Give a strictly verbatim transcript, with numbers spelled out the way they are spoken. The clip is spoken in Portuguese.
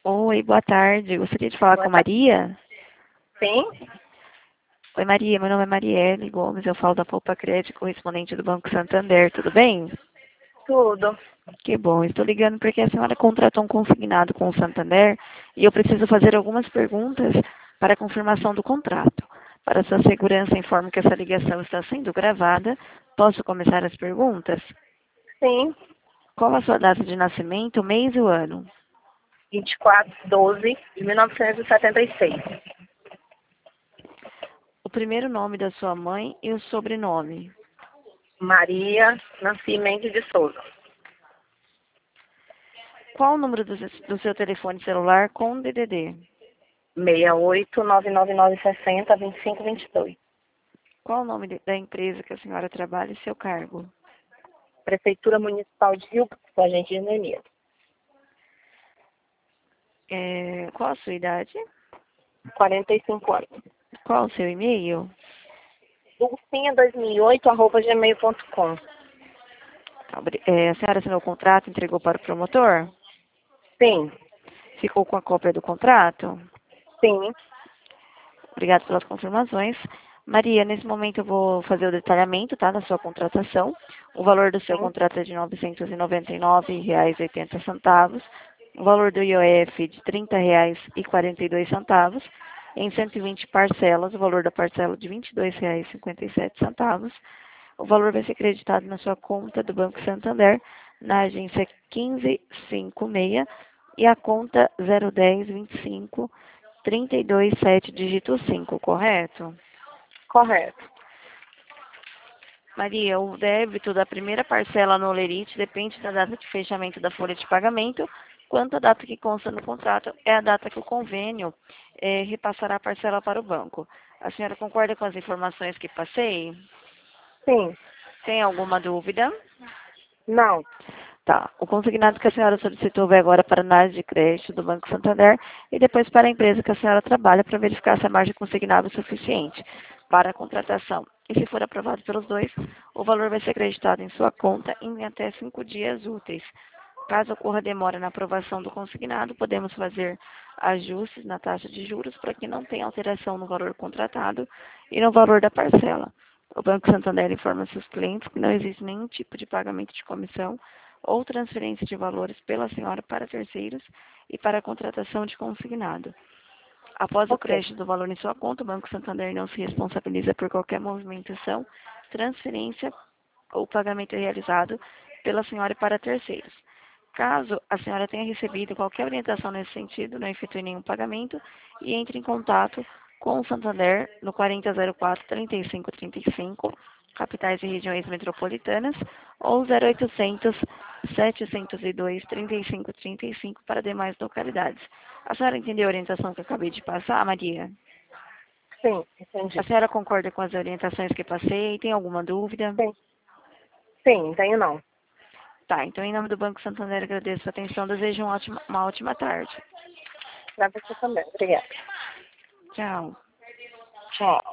Oi, boa tarde. Gostaria de falar com Boa a tarde. Maria? Sim? Oi, Maria. Meu nome é Marielle Gomes. Eu falo da Poupa Crédito, correspondente do Banco Santander. Tudo bem? Tudo. Que bom. Estou ligando porque a senhora contratou um consignado com o Santander e eu preciso fazer algumas perguntas para a confirmação do contrato. Para sua segurança, informo que essa ligação está sendo gravada. Posso começar as perguntas? Sim. Qual a sua data de nascimento, o mês e o ano? vinte e quatro de doze de mil novecentos e setenta e seis. O primeiro nome da sua mãe e o sobrenome. Maria Nascimento de Souza. Qual o número do, do seu telefone celular com D D D? seis oito nove nove nove seis zero dois cinco dois dois. Qual o nome de- da empresa que a senhora trabalha e seu cargo? Prefeitura Municipal de Rio Preto, agente de energia. É, qual a sua idade? quarenta e cinco anos. Qual o seu e-mail? Dulcinha dois mil e oito arroba gmail ponto com. Tá, obri- é, a senhora assinou o contrato e entregou para o promotor? Sim. Ficou com a cópia do contrato? Sim. Obrigada pelas confirmações. Maria, nesse momento eu vou fazer o detalhamento, tá, da sua contratação. O valor do seu Sim. contrato é de novecentos e noventa e nove reais e oitenta centavos. O valor do I O F de trinta reais e quarenta e dois centavos. Em cento e vinte parcelas, o valor da parcela de vinte e dois reais e cinquenta e sete centavos. O valor vai ser creditado na sua conta do Banco Santander, na agência quinze cinquenta e seis e a conta zero dez vinte e cinco trinta e dois sete, dígito cinco, correto? Correto. Maria, o débito da primeira parcela no Olerite depende da data de fechamento da folha de pagamento, quanto a data que consta no contrato é a data que o convênio eh, repassará a parcela para o banco. A senhora concorda com as informações que passei? Sim. Tem alguma dúvida? Não. Tá. O consignado que a senhora solicitou vai agora para a análise de crédito do Banco Santander e depois para a empresa que a senhora trabalha para verificar se a margem consignada é suficiente para a contratação. E se for aprovado pelos dois, o valor vai ser acreditado em sua conta em até cinco dias úteis. Caso ocorra demora na aprovação do consignado, podemos fazer ajustes na taxa de juros para que não tenha alteração no valor contratado e no valor da parcela. O Banco Santander informa seus clientes que não existe nenhum tipo de pagamento de comissão ou transferência de valores pela senhora para terceiros e para a contratação de consignado. Após o Ok. crédito do valor em sua conta, o Banco Santander não se responsabiliza por qualquer movimentação, transferência ou pagamento realizado pela senhora para terceiros. Caso a senhora tenha recebido qualquer orientação nesse sentido, não efetue nenhum pagamento e entre em contato com o Santander no quarenta zero quatro, trinta e cinco trinta e cinco, capitais e regiões metropolitanas, ou zero oitocentos, setecentos e dois, trinta e cinco trinta e cinco para demais localidades. A senhora entendeu a orientação que eu acabei de passar, Maria? Sim. A Entendi. senhora concorda com as orientações que passei? Tem alguma dúvida? Sim. Sim. Tenho não. Tá, então em nome do Banco Santander agradeço a atenção, desejo uma ótima, uma ótima tarde. Pra você também. Obrigada. Tchau. Tchau.